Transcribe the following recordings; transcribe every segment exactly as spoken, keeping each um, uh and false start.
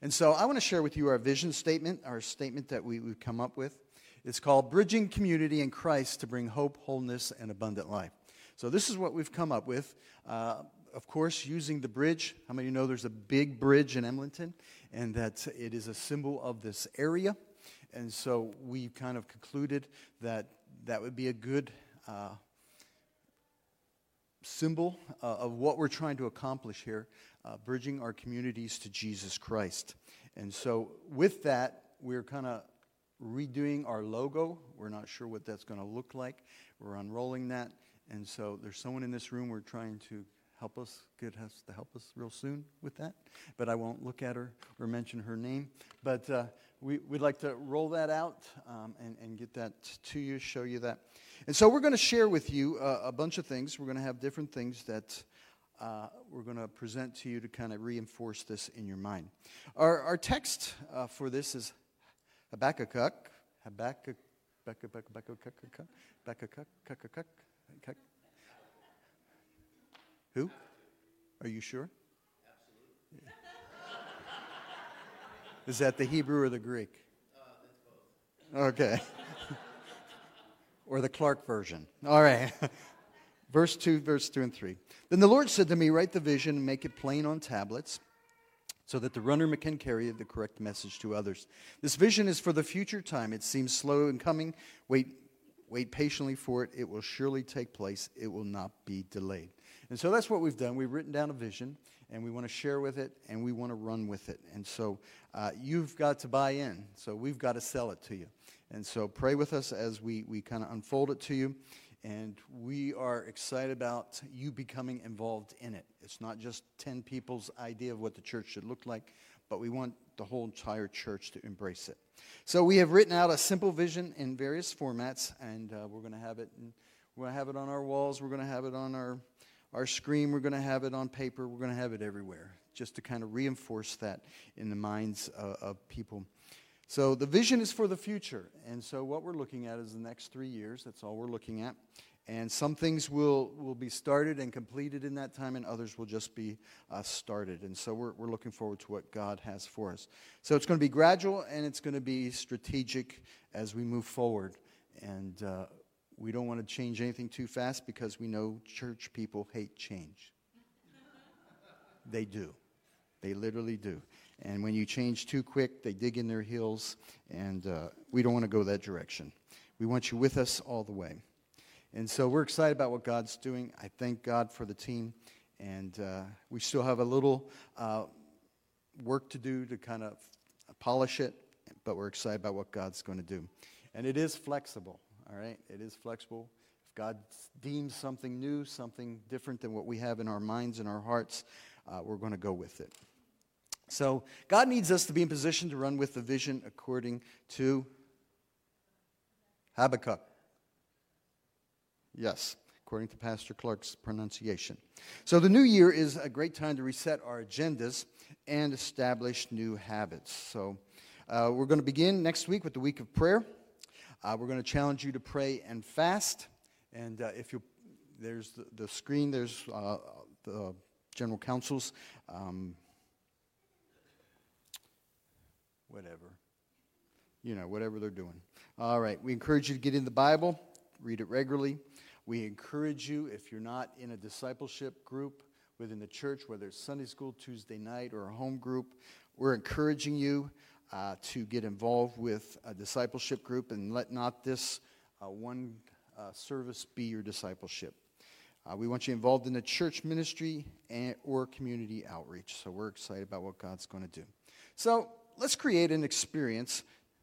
And so I want to share with you our vision statement, our statement that we, we've come up with. It's called Bridging Community in Christ to Bring Hope, Wholeness, and Abundant Life. So this is what we've come up with. Uh, of course, using the bridge. How many of you know there's a big bridge in Emlenton, and that it is a symbol of this area? And so we kind of concluded that that would be a good uh, symbol uh, of what we're trying to accomplish here, uh, bridging our communities to Jesus Christ. And so with that, we're kind of redoing our logo. We're not sure what that's going to look like. We're unrolling that. And so there's someone in this room we're trying to help us, get us to help us real soon with that. But I won't look at her or mention her name. But uh, we, we'd like to roll that out um, and, and get that to you, show you that. And so we're going to share with you uh, a bunch of things. We're going to have different things that uh, we're going to present to you to kind of reinforce this in your mind. Our, our text uh, for this is Habakkuk, Habakkuk, Habakkuk, Habakkuk, Habakkuk, Habakkuk, Habakkuk. Who? Are you sure? Absolutely. Is that the Hebrew or the Greek? Uh, that's both. Okay. Or the Clark version. All right. Verse two, verse two and three. Then the Lord said to me, write the vision and make it plain on tablets, so that the runner can carry the correct message to others. This vision is for the future time. It seems slow in coming. Wait, wait patiently for it. It will surely take place. It will not be delayed. And so that's what we've done. We've written down a vision, and we want to share with it, and we want to run with it. And so uh, you've got to buy in. So we've got to sell it to you. And so pray with us as we, we kind of unfold it to you. And we are excited about you becoming involved in it. It's not just ten people's idea of what the church should look like, but we want the whole entire church to embrace it. So we have written out a simple vision in various formats, and uh, we're going to have it. In, we're going to have it on our walls. We're going to have it on our our screen. We're going to have it on paper. We're going to have it everywhere, just to kind of reinforce that in the minds uh, of people. So the vision is for the future, and so what we're looking at is the next three years. That's all we're looking at. And some things will, will be started and completed in that time, and others will just be uh, started. And so we're, we're looking forward to what God has for us. So it's going to be gradual, and it's going to be strategic as we move forward. And uh, we don't want to change anything too fast, because we know church people hate change. They do. They literally do. And when you change too quick, they dig in their heels, and uh, we don't want to go that direction. We want you with us all the way. And so we're excited about what God's doing. I thank God for the team, and uh, we still have a little uh, work to do to kind of polish it, but we're excited about what God's going to do. And it is flexible, all right? It is flexible. If God deems something new, something different than what we have in our minds and our hearts, uh, we're going to go with it. So God needs us to be in position to run with the vision according to Habakkuk. Yes, according to Pastor Clark's pronunciation. So the new year is a great time to reset our agendas and establish new habits. So uh, we're going to begin next week with the week of prayer. Uh, we're going to challenge you to pray and fast. And uh, if you, there's the, the screen, there's uh, the general councils. Um, whatever. You know, whatever they're doing. All right, we encourage you to get in the Bible, read it regularly. We encourage you, if you're not in a discipleship group within the church, whether it's Sunday school, Tuesday night, or a home group, we're encouraging you uh, to get involved with a discipleship group, and let not this uh, one uh, service be your discipleship. Uh, we want you involved in the church ministry and, or community outreach. So we're excited about what God's going to do. So let's create an experience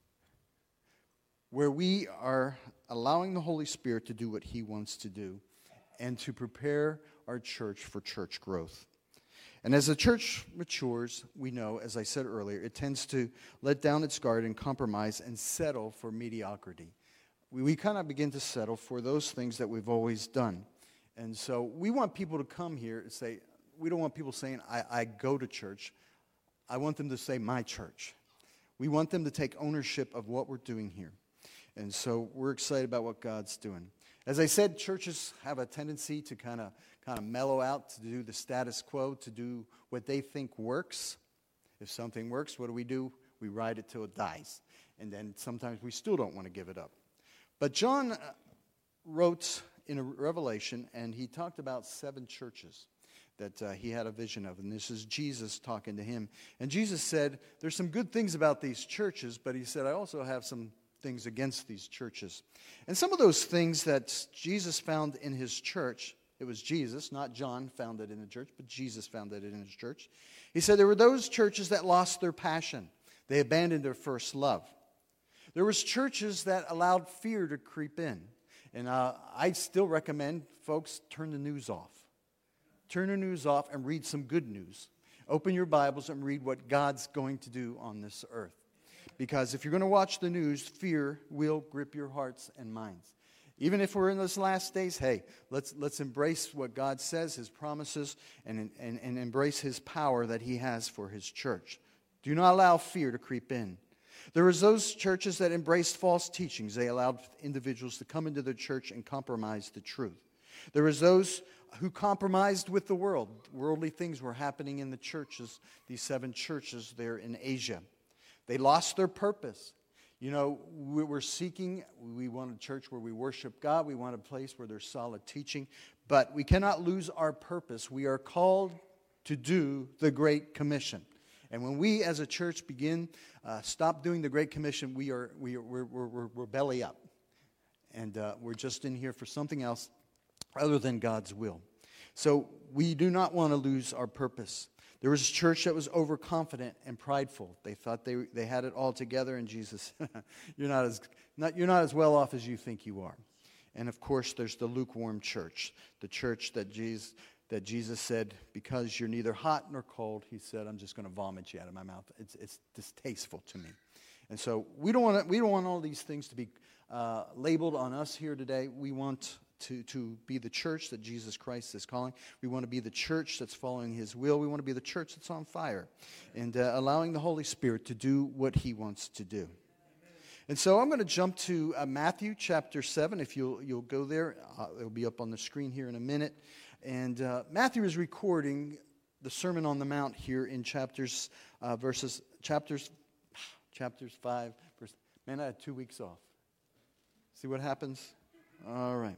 where we are allowing the Holy Spirit to do what He wants to do and to prepare our church for church growth. And as the church matures, we know, as I said earlier, it tends to let down its guard and compromise and settle for mediocrity. We, we kind of begin to settle for those things that we've always done. And so we want people to come here and say, we don't want people saying, I, I go to church. I want them to say, my church. We want them to take ownership of what we're doing here. And so we're excited about what God's doing. As I said, churches have a tendency to kind of kind of mellow out, to do the status quo, to do what they think works. If something works, what do we do? We ride it till it dies. And then sometimes we still don't want to give it up. But John wrote in a Revelation, and he talked about seven churches that uh, he had a vision of. And this is Jesus talking to him. And Jesus said, there's some good things about these churches, but he said, I also have some things against these churches. And some of those things that Jesus found in his church, it was Jesus, not John, found it in the church, but Jesus found it in his church. He said there were those churches that lost their passion. They abandoned their first love. There was churches that allowed fear to creep in. And uh, I still recommend folks turn the news off. Turn the news off and read some good news. Open your Bibles and read what God's going to do on this earth. Because if you're going to watch the news, fear will grip your hearts and minds. Even if we're in those last days, hey, let's let's embrace what God says, His promises, and, and, and embrace His power that He has for His church. Do not allow fear to creep in. There was those churches that embraced false teachings. They allowed individuals to come into the church and compromise the truth. There was those who compromised with the world. Worldly things were happening in the churches, these seven churches there in Asia. They lost their purpose. You know, we were seeking, we want a church where we worship God. We want a place where there's solid teaching. But we cannot lose our purpose. We are called to do the Great Commission. And when we as a church begin, uh, stop doing the Great Commission, we are, we are, we're, we're, we're belly up. And uh, we're just in here for something else other than God's will. So we do not want to lose our purpose. There was a church that was overconfident and prideful. They thought they they had it all together, and Jesus, you're not as not you're not as well off as you think you are. And of course, there's the lukewarm church, the church that Jesus that Jesus said, because you're neither hot nor cold, He said, I'm just going to vomit you out of my mouth. It's it's distasteful to me. And so we don't want we don't want all these things to be uh, labeled on us here today. We want To, to be the church that Jesus Christ is calling. We want to be the church that's following His will. We want to be the church that's on fire and uh, allowing the Holy Spirit to do what He wants to do. And so I'm going to jump to uh, Matthew chapter seven. If you'll, you'll go there, uh, it'll be up on the screen here in a minute. And uh, Matthew is recording the Sermon on the Mount here in chapters, uh, verses, chapters, chapters five. Verse, man, I had two weeks off. See what happens? All right.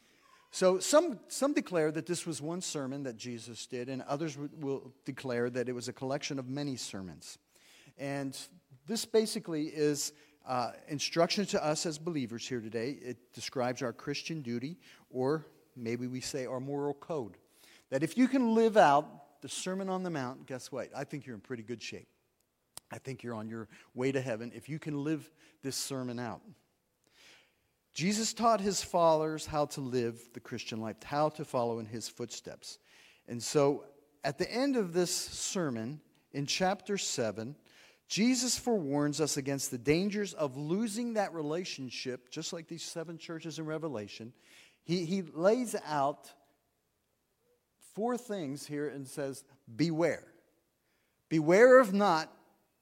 So some some declare that this was one sermon that Jesus did, and others will declare that it was a collection of many sermons. And this basically is uh, instruction to us as believers here today. It describes our Christian duty, or maybe we say our moral code. That if you can live out the Sermon on the Mount, guess what? I think you're in pretty good shape. I think you're on your way to heaven if you can live this sermon out. Jesus taught His followers how to live the Christian life, how to follow in His footsteps. And so at the end of this sermon, in chapter seven, Jesus forewarns us against the dangers of losing that relationship, just like these seven churches in Revelation. He, he lays out four things here and says, beware. Beware of not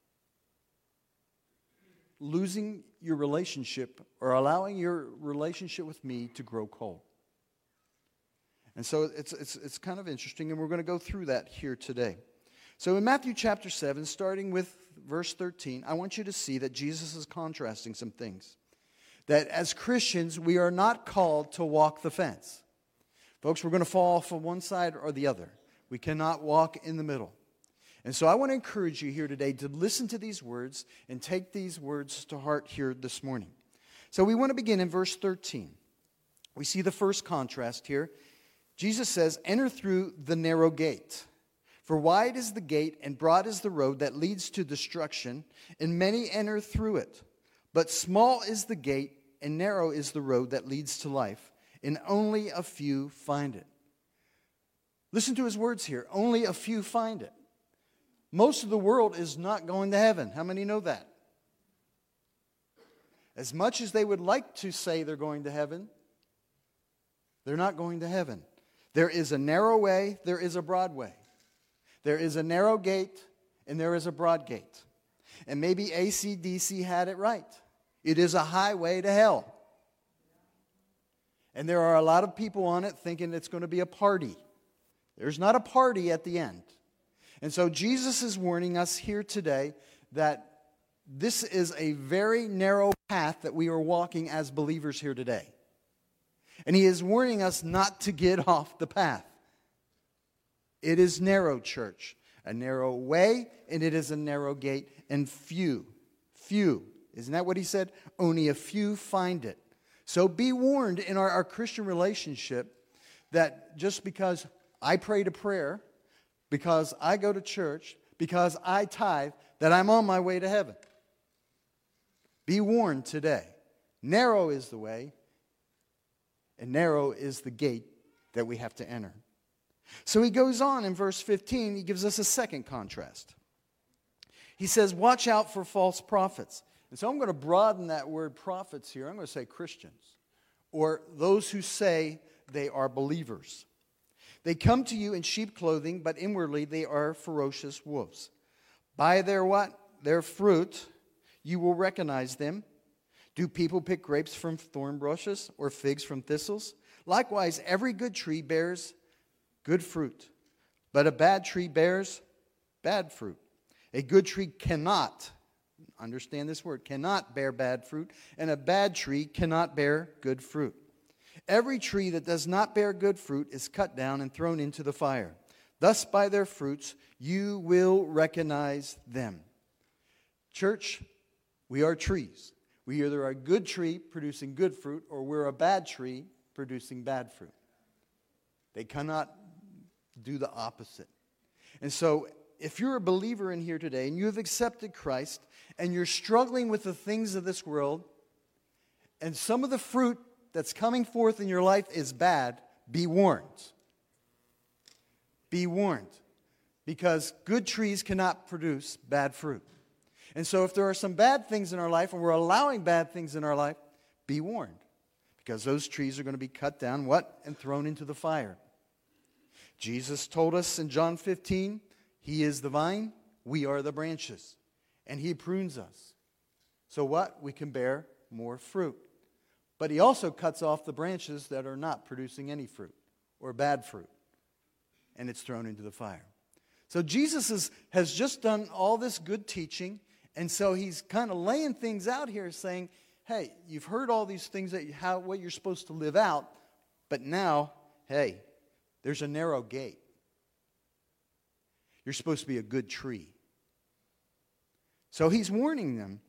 losing your relationship or allowing your relationship with me to grow cold. And so it's it's it's kind of interesting, and we're going to go through that here today. So in Matthew chapter seven, starting with verse thirteen, I want you to see that Jesus is contrasting some things. That as Christians, we are not called to walk the fence. Folks, we're going to fall off on one side or the other. We cannot walk in the middle. And so I want to encourage you here today to listen to these words and take these words to heart here this morning. So we want to begin in verse thirteen. We see the first contrast here. Jesus says, enter through the narrow gate. For wide is the gate and broad is the road that leads to destruction, and many enter through it. But small is the gate and narrow is the road that leads to life, and only a few find it. Listen to his words here. Only a few find it. Most of the world is not going to heaven. How many know that? As much as they would like to say they're going to heaven, they're not going to heaven. There is a narrow way, there is a broad way. There is a narrow gate, and there is a broad gate. And maybe A C D C had it right. It is a highway to hell. And there are a lot of people on it thinking it's going to be a party. There's not a party at the end. And so Jesus is warning us here today that this is a very narrow path that we are walking as believers here today. And he is warning us not to get off the path. It is narrow, church. A narrow way, and it is a narrow gate, and few, few. Isn't that what he said? Only a few find it. So be warned in our, our Christian relationship that just because I prayed a prayer, because I go to church, because I tithe, that I'm on my way to heaven. Be warned today. Narrow is the way, and narrow is the gate that we have to enter. So he goes on in verse fifteen, he gives us a second contrast. He says, watch out for false prophets. And so I'm going to broaden that word prophets here. I'm going to say Christians, or those who say they are believers. They come to you in sheep clothing, but inwardly they are ferocious wolves. By their what? Their fruit, you will recognize them. Do people pick grapes from thorn bushes or figs from thistles? Likewise, every good tree bears good fruit, but a bad tree bears bad fruit. A good tree cannot, understand this word, cannot bear bad fruit, and a bad tree cannot bear good fruit. Every tree that does not bear good fruit is cut down and thrown into the fire. Thus by their fruits you will recognize them. Church, we are trees. We either are a good tree producing good fruit, or we're a bad tree producing bad fruit. They cannot do the opposite. And so if you're a believer in here today and you have accepted Christ and you're struggling with the things of this world, and some of the fruit that's coming forth in your life is bad, be warned. Be warned. Because good trees cannot produce bad fruit. And so if there are some bad things in our life and we're allowing bad things in our life, be warned. Because those trees are going to be cut down, what? And thrown into the fire. Jesus told us in John fifteen, He is the vine, we are the branches. And He prunes us. So what? We can bear more fruit. But He also cuts off the branches that are not producing any fruit or bad fruit. And it's thrown into the fire. So Jesus is, has just done all this good teaching. And so He's kind of laying things out here saying, hey, you've heard all these things, that you, how, what you're supposed to live out. But now, hey, there's a narrow gate. You're supposed to be a good tree. So He's warning them.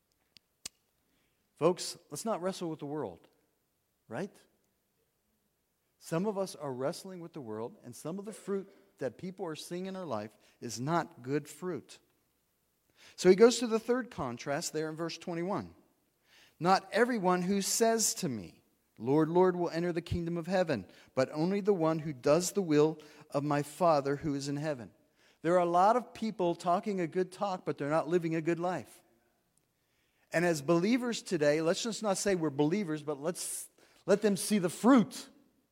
Folks, let's not wrestle with the world, right? Some of us are wrestling with the world, and some of the fruit that people are seeing in our life is not good fruit. So he goes to the third contrast there in verse twenty-one. Not everyone who says to me, Lord, Lord, will enter the kingdom of heaven, but only the one who does the will of my Father who is in heaven. There are a lot of people talking a good talk, but they're not living a good life. And as believers today, let's just not say we're believers, but let's let them see the fruit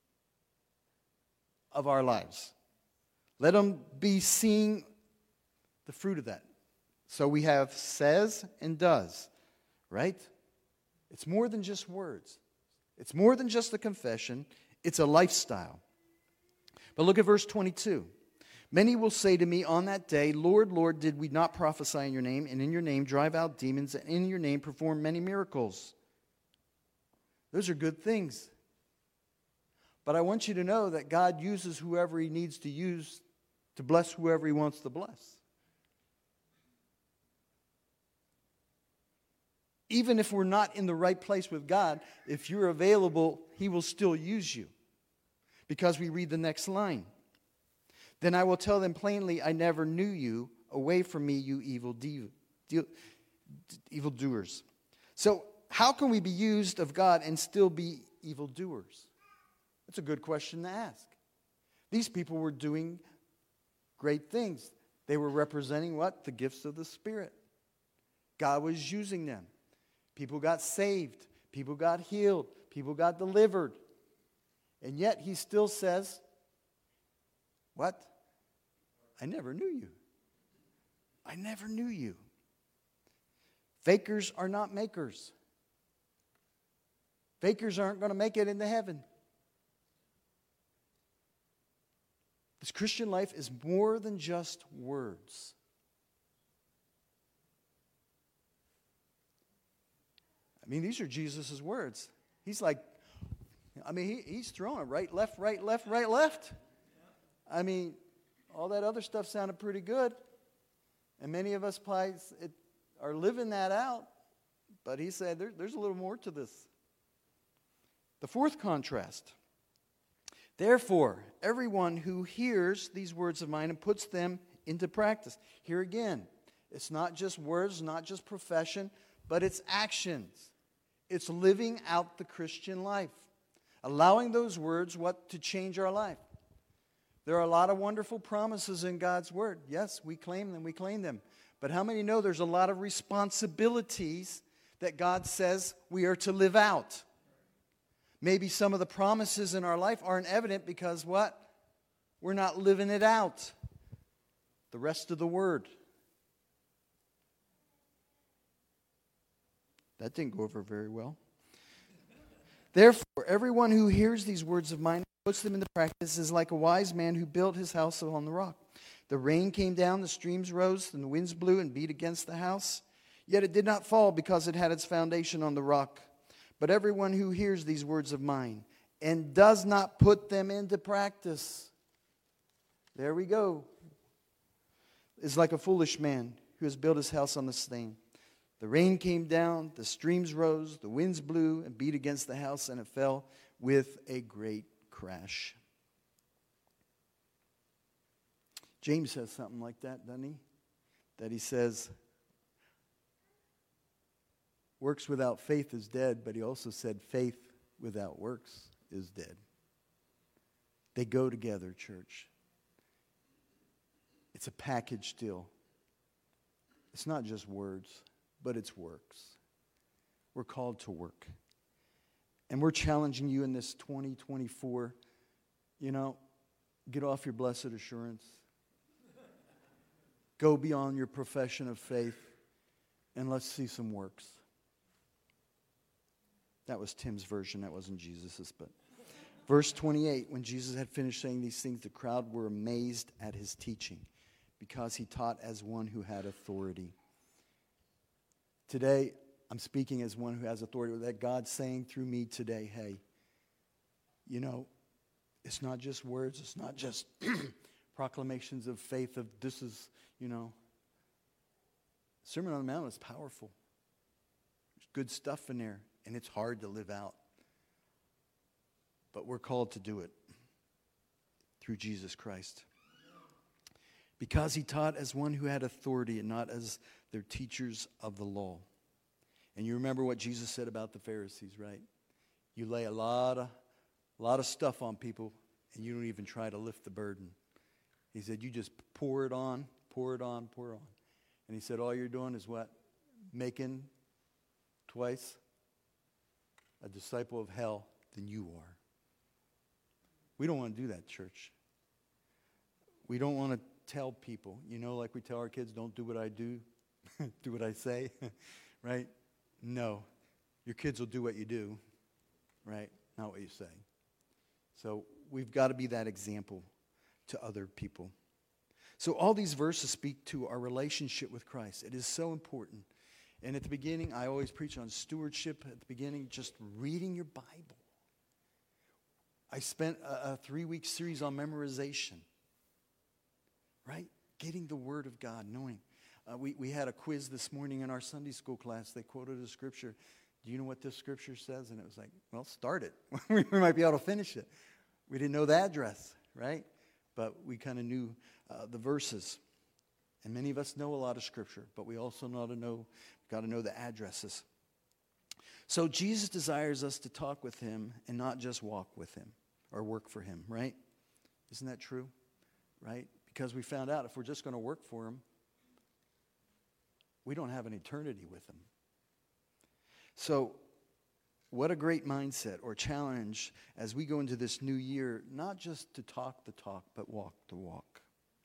of our lives. Let them be seeing the fruit of that. So we have says and does, right? It's more than just words. It's more than just a confession. It's a lifestyle. But look at verse twenty-two. Many will say to me on that day, Lord, Lord, did we not prophesy in your name, and in your name drive out demons, and in your name perform many miracles? Those are good things. But I want you to know that God uses whoever He needs to use to bless whoever He wants to bless. Even if we're not in the right place with God, if you're available, He will still use you. Because we read the next line. Then I will tell them plainly, I never knew you. Away from me, you evil de- de- evildoers. So how can we be used of God and still be evildoers? That's a good question to ask. These people were doing great things. They were representing what? The gifts of the Spirit. God was using them. People got saved. People got healed. People got delivered. And yet He still says, what? I never knew you. I never knew you. Fakers are not makers. Fakers aren't going to make it into heaven. This Christian life is more than just words. I mean, these are Jesus' words. He's like, I mean, he, he's throwing it right, left, right, left, right, left. I mean, all that other stuff sounded pretty good. And many of us probably it, are living that out. But he said there, there's a little more to this. The fourth contrast. Therefore, everyone who hears these words of mine and puts them into practice. Here again, it's not just words, not just profession, but it's actions. It's living out the Christian life. Allowing those words what to change our life. There are a lot of wonderful promises in God's Word. Yes, we claim them, we claim them. But how many know there's a lot of responsibilities that God says we are to live out? Maybe some of the promises in our life aren't evident because what? We're not living it out. The rest of the Word. That didn't go over very well. Therefore, everyone who hears these words of mine and puts them into practice is like a wise man who built his house on the rock. The rain came down, the streams rose, and the winds blew and beat against the house. Yet it did not fall because it had its foundation on the rock. But everyone who hears these words of mine and does not put them into practice, there we go, is like a foolish man who has built his house on the sand. The rain came down, the streams rose, the winds blew and beat against the house, and it fell with a great crash. James says something like that, doesn't he? That he says, works without faith is dead, but he also said faith without works is dead. They go together, church. It's a package deal. It's not just words, but it's works. We're called to work. And we're challenging you in this twenty twenty-four, you know, get off your blessed assurance. Go beyond your profession of faith, and let's see some works. That was Tim's version. That wasn't Jesus's. But verse twenty-eight, when Jesus had finished saying these things, the crowd were amazed at his teaching because he taught as one who had authority. Today, I'm speaking as one who has authority. That God's saying through me today, hey, you know, it's not just words. It's not just proclamations of faith of this is, you know. Sermon on the Mount is powerful. There's good stuff in there. And it's hard to live out. But we're called to do it through Jesus Christ. Because he taught as one who had authority and not as their teachers of the law. And you remember what Jesus said about the Pharisees, right? You lay a lot of, a lot of stuff on people and you don't even try to lift the burden. He said, you just pour it on, pour it on, pour it on. And he said, all you're doing is what? Making twice a disciple of hell than you are. We don't want to do that, church. We don't want to tell people, you know, like we tell our kids, don't do what I do, do what I say, right? No. Your kids will do what you do, right? Not what you say. So we've got to be that example to other people. So all these verses speak to our relationship with Christ. It is so important. And at the beginning, I always preach on stewardship. At the beginning, just reading your Bible. I spent a, a three-week series on memorization. Right? Getting the Word of God, knowing. Uh, we, we had a quiz this morning in our Sunday school class. They quoted a scripture. Do you know what this scripture says? And it was like, well, start it. We might be able to finish it. We didn't know the address, right? But we kind of knew uh, the verses. And many of us know a lot of scripture, but we also know to know, got to know the addresses. So Jesus desires us to talk with him and not just walk with him or work for him, right? Isn't that true? Right? Because we found out if we're just going to work for him, we don't have an eternity with him. So what a great mindset or challenge as we go into this new year, not just to talk the talk, but walk the walk.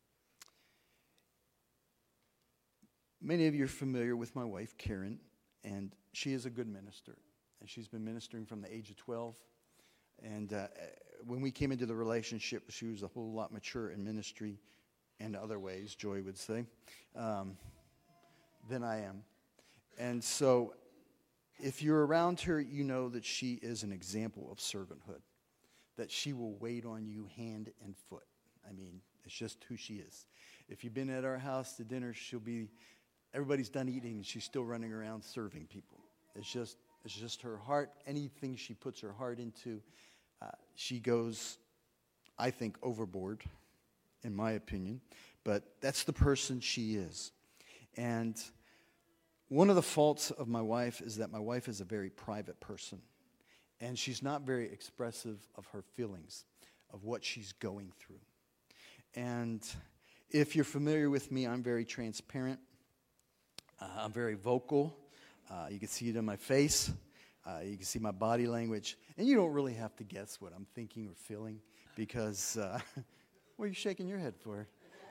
Many of you are familiar with my wife, Karen, and she is a good minister. And she's been ministering from the age of twelve. And uh, when we came into the relationship, she was a whole lot mature in ministry and other ways, Joy would say, um, than I am. And so if you're around her, you know that she is an example of servanthood, that she will wait on you hand and foot. I mean, it's just who she is. If you've been at our house to dinner, she'll be, everybody's done eating, and she's still running around serving people. It's just, it's just her heart. Anything she puts her heart into, uh, she goes, I think, overboard, in my opinion. But that's the person she is. And one of the faults of my wife is that my wife is a very private person. And she's not very expressive of her feelings, of what she's going through. And if you're familiar with me, I'm very transparent. Uh, I'm very vocal. Uh, you can see it in my face. Uh, you can see my body language. And you don't really have to guess what I'm thinking or feeling because, uh, what are you shaking your head for?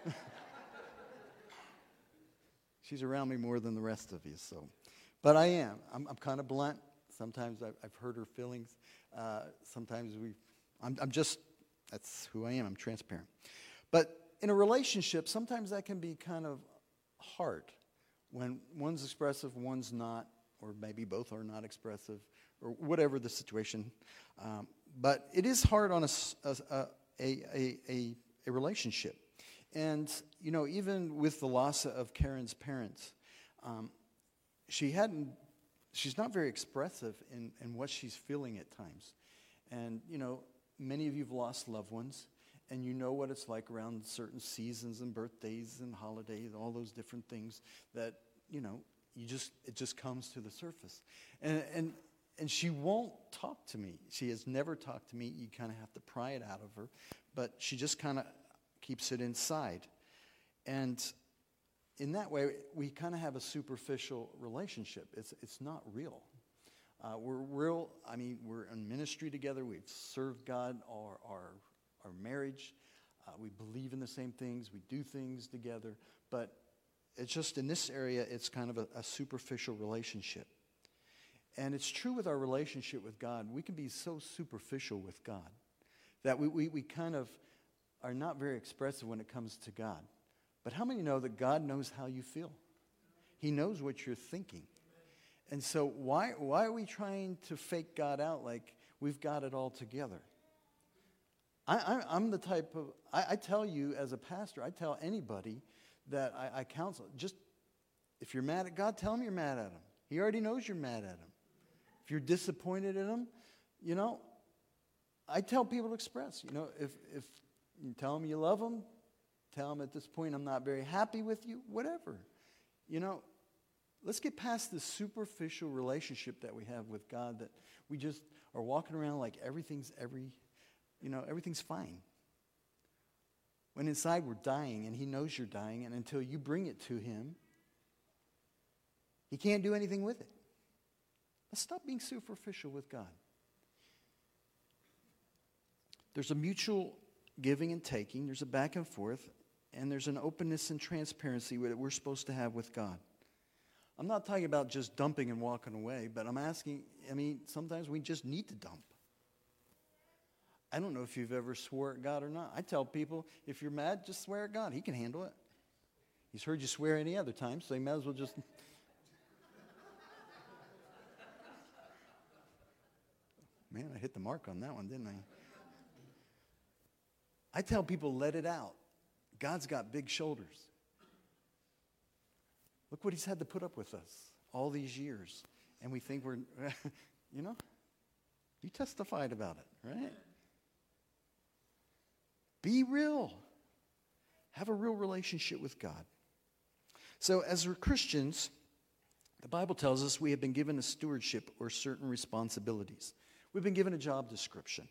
She's around me more than the rest of you, so. But I am. I'm, I'm kind of blunt. Sometimes I've, I've hurt her feelings. Uh, sometimes we, I'm, I'm just, that's who I am. I'm transparent. But in a relationship, sometimes that can be kind of hard when one's expressive, one's not, or maybe both are not expressive, or whatever the situation. Um, but it is hard on a, a, a, a, a relationship. And, you know, even with the loss of Karen's parents, um, she hadn't, she's not very expressive in, in what she's feeling at times. And, you know, many of you have lost loved ones, and you know what it's like around certain seasons and birthdays and holidays, all those different things that, you know, you just, it just comes to the surface. And, and, and she won't talk to me. She has never talked to me. You kind of have to pry it out of her. But she just kind of keeps it inside. And in that way, we kind of have a superficial relationship. It's it's not real. Uh, we're real, I mean, we're in ministry together. We've served God our, our, our marriage. Uh, we believe in the same things. We do things together. But it's just in this area, it's kind of a, a superficial relationship. And it's true with our relationship with God. We can be so superficial with God that we, we, we kind of are not very expressive when it comes to God. But how many know that God knows how you feel? He knows what you're thinking. And so why why are we trying to fake God out like we've got it all together? I, I, I'm the type of, I, I tell you as a pastor, I tell anybody that I, I counsel, just if you're mad at God, tell him you're mad at him. He already knows you're mad at him. If you're disappointed in him, you know, I tell people to express, you know, if if you tell them you love them, tell them at this point I'm not very happy with you, whatever. You know, let's get past this superficial relationship that we have with God, that we just are walking around like everything's every, you know, everything's fine. When inside we're dying, and he knows you're dying, and until you bring it to him, he can't do anything with it. Let's stop being superficial with God. There's a mutual giving and taking. There's a back and forth. And there's an openness and transparency that we're supposed to have with God. I'm not talking about just dumping and walking away, but I'm asking, I mean, sometimes we just need to dump. I don't know if you've ever swore at God or not. I tell people, if you're mad, just swear at God. He can handle it. He's heard you swear any other time, so you might as well just... Man, I hit the mark on that one, didn't I? I tell people, let it out. God's got big shoulders. Look what he's had to put up with us all these years. And we think we're, you know, you testified about it, right? Be real. Have a real relationship with God. So as we're Christians, the Bible tells us we have been given a stewardship or certain responsibilities. We've been given a job description.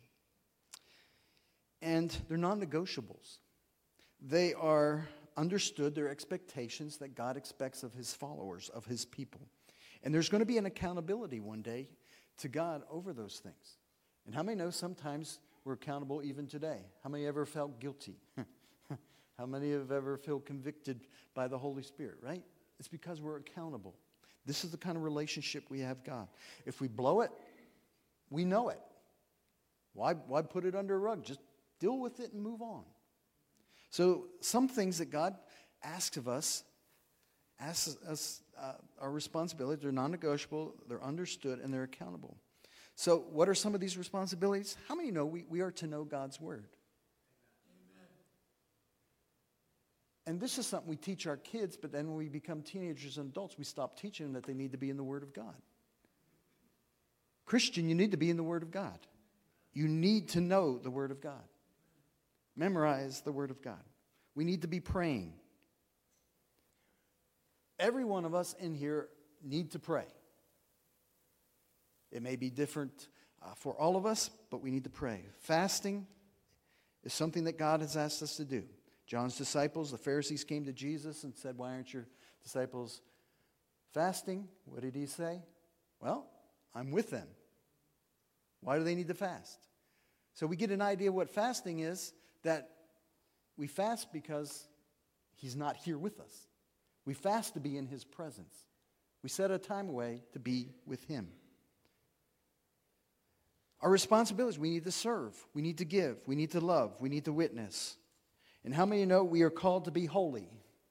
And they're non-negotiables. They are understood, they're expectations that God expects of his followers, of his people. And there's going to be an accountability one day to God over those things. And how many know sometimes we're accountable even today? How many ever felt guilty? How many have ever felt convicted by the Holy Spirit, right? It's because we're accountable. This is the kind of relationship we have with God. If we blow it, we know it. Why, why put it under a rug? Just deal with it and move on. So some things that God asks of us, asks us uh, our responsibilities, they're non-negotiable, they're understood, and they're accountable. So what are some of these responsibilities? How many know we, we are to know God's word? Amen. And this is something we teach our kids, but then when we become teenagers and adults, we stop teaching them that they need to be in the Word of God. Christian, you need to be in the Word of God. You need to know the Word of God. Memorize the Word of God. We need to be praying. Every one of us in here need to pray. It may be different uh, for all of us, but we need to pray. Fasting is something that God has asked us to do. John's disciples, the Pharisees, came to Jesus and said, "Why aren't your disciples fasting?" What did he say? "Well, I'm with them." Why do they need to fast? So we get an idea of what fasting is, that we fast because he's not here with us. We fast to be in his presence. We set a time away to be with him. Our responsibilities, we need to serve, we need to give, we need to love, we need to witness. And how many know we are called to be holy?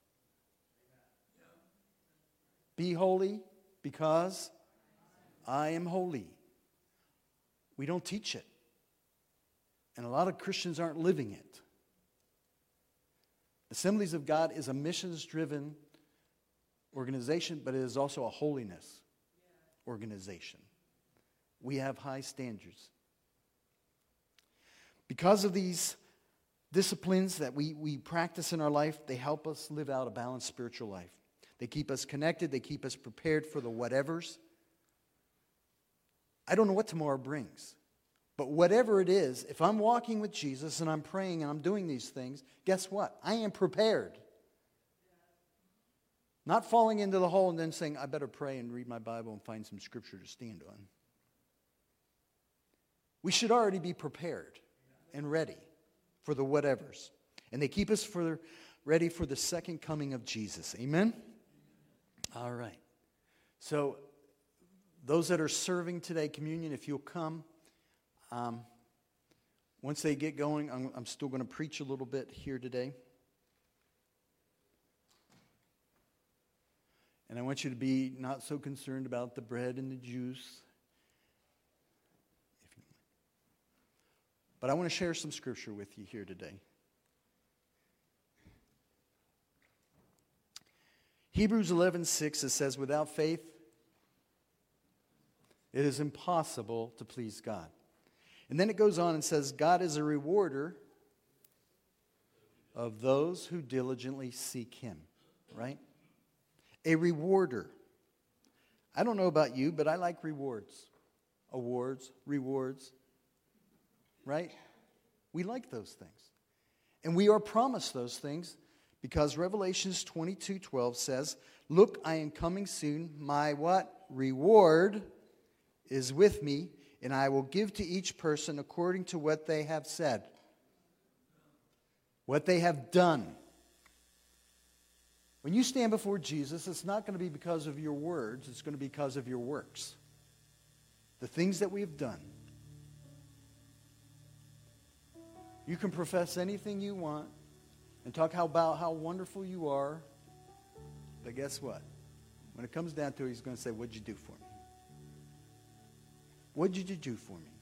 Be holy because I am holy. We don't teach it. And a lot of Christians aren't living it. Assemblies of God is a missions-driven organization, but it is also a holiness organization. We have high standards. Because of these disciplines that we, we practice in our life, they help us live out a balanced spiritual life. They keep us connected. They keep us prepared for the whatevers. I don't know what tomorrow brings. But whatever it is, if I'm walking with Jesus and I'm praying and I'm doing these things, guess what? I am prepared. Not falling into the hole and then saying, I better pray and read my Bible and find some scripture to stand on. We should already be prepared and ready for the whatevers. And they keep us for ready for the second coming of Jesus. Amen? All right. So those that are serving today, communion, if you'll come. Um, once they get going, I'm, I'm still going to preach a little bit here today. And I want you to be not so concerned about the bread and the juice. But I want to share some scripture with you here today. Hebrews eleven six, it says, without faith, it is impossible to please God. And then it goes on and says, God is a rewarder of those who diligently seek him. Right? A rewarder. I don't know about you, but I like rewards. Awards, rewards. Right? We like those things. And we are promised those things because Revelations twenty-two twelve says, look, I am coming soon. My what? Reward is with me, and I will give to each person according to what they have said. What they have done. When you stand before Jesus, it's not going to be because of your words. It's going to be because of your works. The things that we have done. You can profess anything you want and talk how about how wonderful you are. But guess what? When it comes down to it, he's going to say, what'd you do for me? What did you do for me?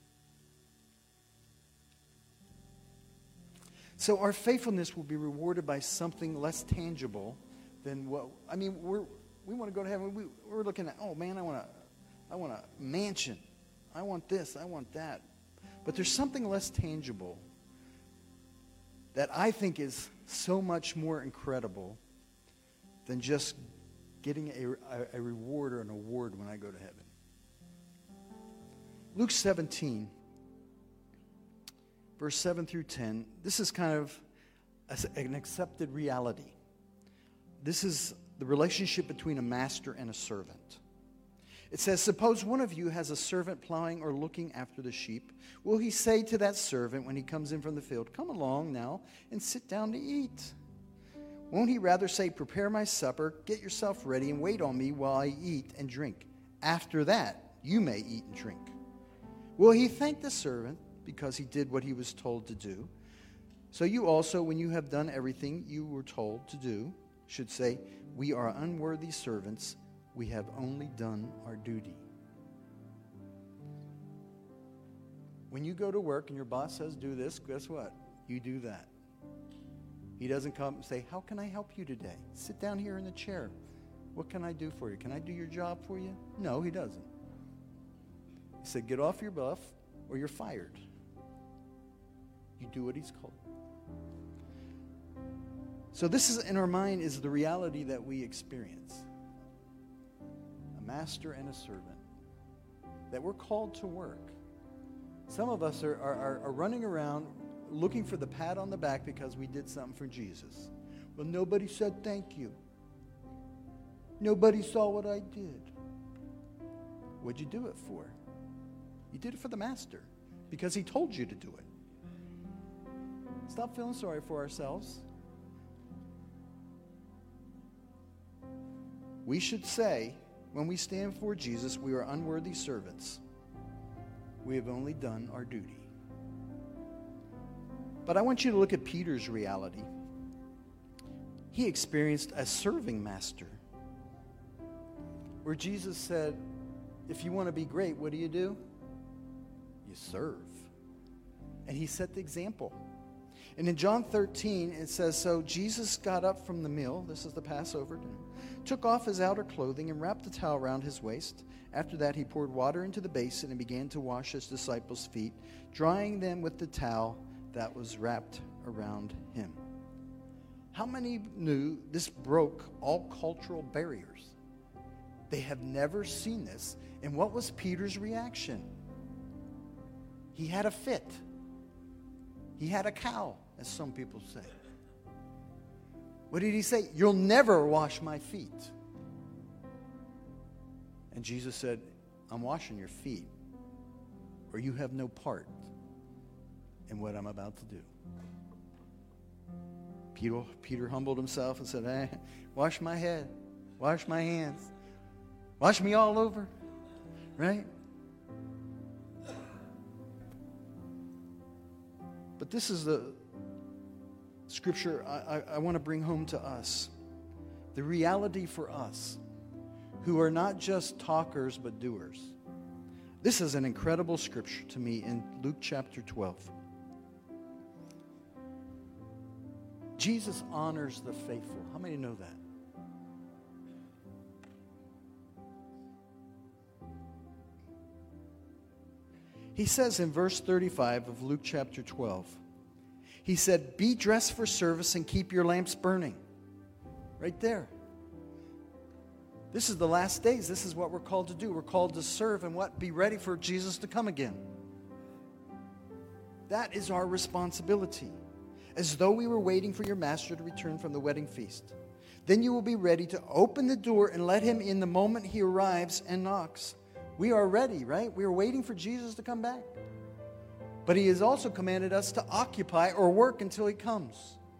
So our faithfulness will be rewarded by something less tangible than what, I mean, we're, we want to go to heaven. We, we're looking at, oh man, I want a, I want a mansion. I want this, I want that. But there's something less tangible that I think is so much more incredible than just getting a, a, a reward or an award when I go to heaven. Luke seventeen, verse seven through ten, this is kind of an accepted reality. This is the relationship between a master and a servant. It says, suppose one of you has a servant plowing or looking after the sheep. Will he say to that servant when he comes in from the field, come along now and sit down to eat? Won't he rather say, prepare my supper, get yourself ready, and wait on me while I eat and drink? After that, you may eat and drink. Will he thank the servant because he did what he was told to do. So you also, when you have done everything you were told to do, should say, we are unworthy servants. We have only done our duty. When you go to work and your boss says do this, guess what? You do that. He doesn't come and say, how can I help you today? Sit down here in the chair. What can I do for you? Can I do your job for you? No, he doesn't. He said, get off your buff or you're fired. You do what he's called. So this is in our mind is the reality that we experience. A master and a servant. That we're called to work. Some of us are, are, are running around looking for the pat on the back because we did something for Jesus. Well, nobody said thank you. Nobody saw what I did. What'd you do it for? You did it for the master because he told you to do it. Stop feeling sorry for ourselves. We should say, when we stand for Jesus, we are unworthy servants. We have only done our duty. But I want you to look at Peter's reality. He experienced a serving master. Where Jesus said, if you want to be great, what do you do? You serve. And he set the example. And in John thirteen, it says, so Jesus got up from the meal, this is the Passover dinner, took off his outer clothing and wrapped the towel around his waist. After that, he poured water into the basin and began to wash his disciples' feet, drying them with the towel that was wrapped around him. How many knew this broke all cultural barriers? They have never seen this. And what was Peter's reaction? He had a fit. He had a cow, as some people say. What did he say? You'll never wash my feet. And Jesus said, I'm washing your feet, or you have no part in what I'm about to do. Peter, Peter humbled himself and said, hey, wash my head, wash my hands, wash me all over, right? But this is the scripture I, I, I want to bring home to us. The reality for us who are not just talkers but doers. This is an incredible scripture to me in Luke chapter twelve. Jesus honors the faithful. How many know that? He says in verse thirty-five of Luke chapter twelve, he said, be dressed for service and keep your lamps burning. Right there. This is the last days. This is what we're called to do. We're called to serve and what? Be ready for Jesus to come again. That is our responsibility. As though we were waiting for your master to return from the wedding feast. Then you will be ready to open the door and let him in the moment he arrives and knocks. We are ready, right? We are waiting for Jesus to come back. But he has also commanded us to occupy or work until he comes.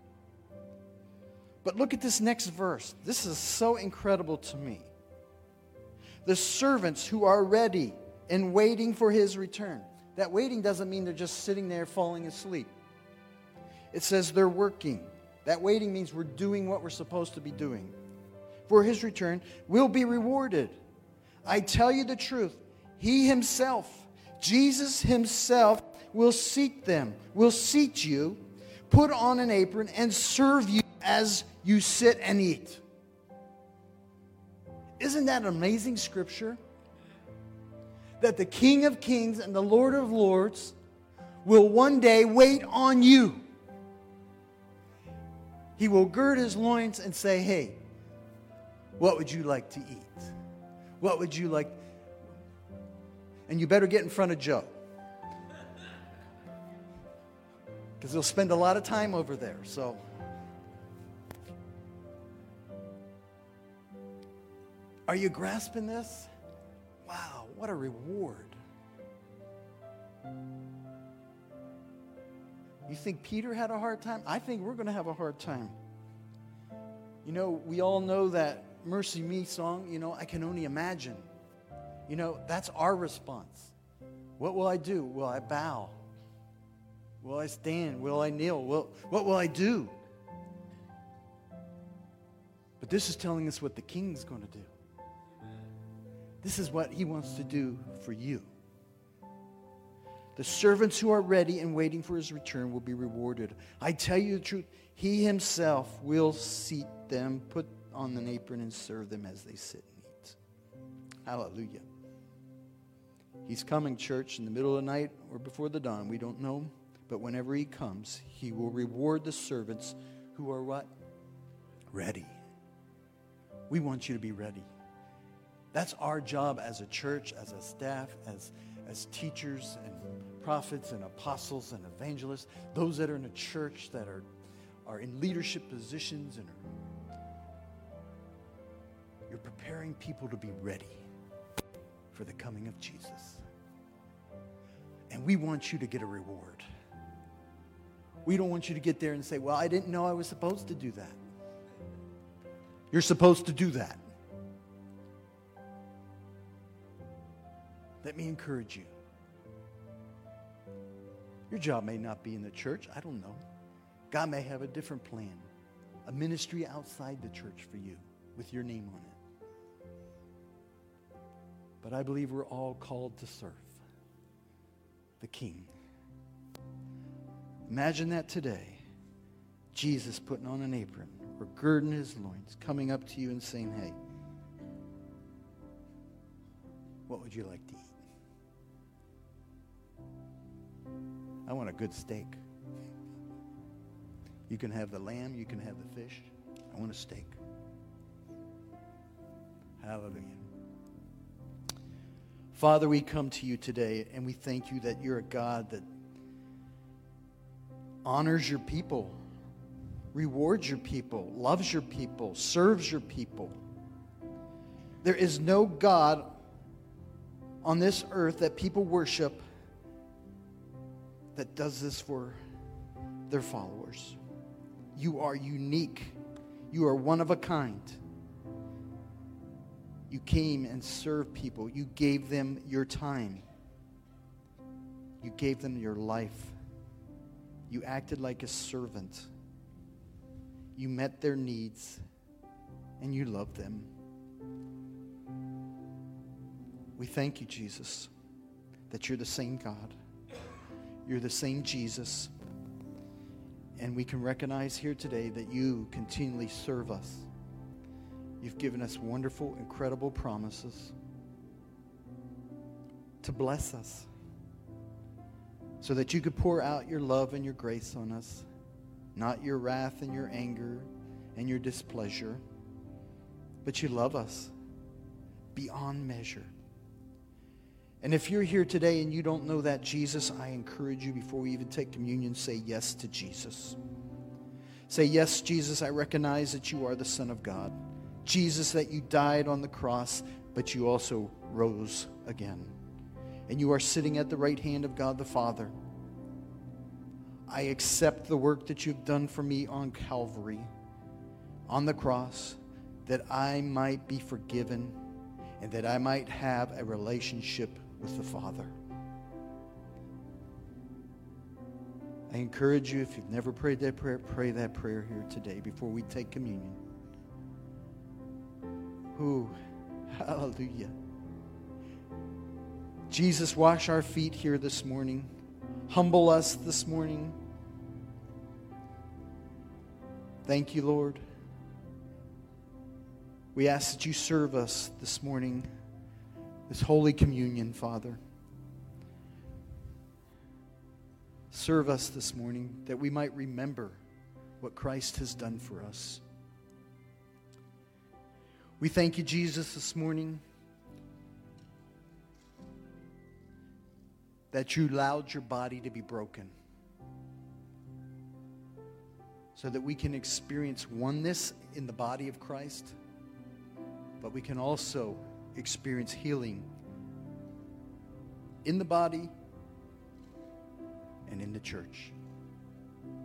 But look at this next verse. This is so incredible to me. The servants who are ready and waiting for his return. That waiting doesn't mean they're just sitting there falling asleep. It says they're working. That waiting means we're doing what we're supposed to be doing. For his return will be rewarded. I tell you the truth. He himself, Jesus himself, will seat them, will seat you, put on an apron, and serve you as you sit and eat. Isn't that an amazing scripture? That the King of Kings and the Lord of Lords will one day wait on you. He will gird his loins and say, hey, what would you like to eat? What would you like? And you better get in front of Joe. Because he'll spend a lot of time over there. So, are you grasping this? Wow, what a reward. You think Peter had a hard time? I think we're going to have a hard time. You know, we all know that Mercy Me song, you know, I can only imagine. You know, that's our response. What will I do? Will I bow? Will I stand? Will I kneel? Will, what will I do? But this is telling us what the King's going to do. This is what he wants to do for you. The servants who are ready and waiting for his return will be rewarded. I tell you the truth, he himself will seat them, put on an apron, and serve them as they sit and eat. Hallelujah. He's coming, church, in the middle of the night or before the dawn. We don't know. But whenever he comes, he will reward the servants who are what? Ready. We want you to be ready. That's our job as a church, as a staff, as, as teachers and prophets and apostles and evangelists, those that are in a church that are, are in leadership positions, and are, you're preparing people to be ready for the coming of Jesus. And we want you to get a reward. We don't want you to get there and say, well, I didn't know I was supposed to do that. You're supposed to do that. Let me encourage you. Your job may not be in the church. I don't know. God may have a different plan. A ministry outside the church for you with your name on it. But I believe we're all called to serve the King. Imagine that today. Jesus putting on an apron or girding his loins, coming up to you and saying, hey, what would you like to eat? I want a good steak. You can have the lamb, you can have the fish. I want a steak. Hallelujah. Father, we come to you today and we thank you that you're a God that honors your people, rewards your people, loves your people, serves your people. There is no God on this earth that people worship that does this for their followers. You are unique. You are one of a kind. You came and served people. You gave them your time. You gave them your life. You acted like a servant. You met their needs, and you loved them. We thank you, Jesus, that you're the same God. You're the same Jesus. And we can recognize here today that you continually serve us. You've given us wonderful, incredible promises to bless us so that you could pour out your love and your grace on us, not your wrath and your anger and your displeasure, but you love us beyond measure. And if you're here today and you don't know that Jesus, I encourage you before we even take communion, say yes to Jesus. Say, yes, Jesus, I recognize that you are the Son of God. Jesus, that you died on the cross, but you also rose again. And you are sitting at the right hand of God the Father. I accept the work that you've done for me on Calvary, on the cross, that I might be forgiven and that I might have a relationship with the Father. I encourage you, if you've never prayed that prayer, pray that prayer here today before we take communion. Ooh, hallelujah. Jesus, wash our feet here this morning. Humble us this morning. Thank you, Lord. We ask that you serve us this morning, this Holy Communion, Father. Serve us this morning that we might remember what Christ has done for us. We thank you, Jesus, this morning that you allowed your body to be broken so that we can experience oneness in the body of Christ, but we can also experience healing in the body and in the church.